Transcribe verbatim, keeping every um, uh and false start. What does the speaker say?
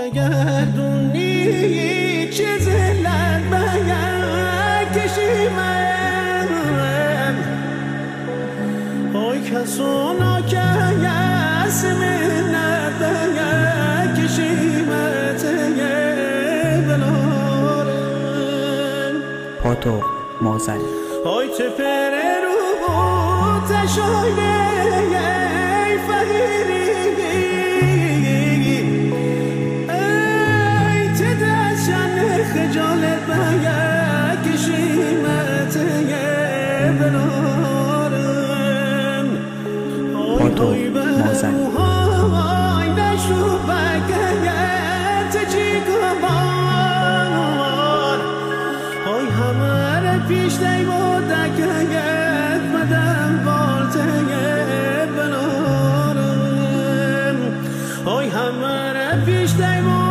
بگردونی چه زلت بگردکشیمم آی کسونا که یسمین بگردکشیمت بلارم پاتو مازن آی تپر رو تشایه فقیری ای تدشن خجالت باید کشیمت بنارم پاتو مازن آی نشو بگید چی کمار آی همه را پیش دیو دکید بدم بالته بنارم آی همه را پیش دیو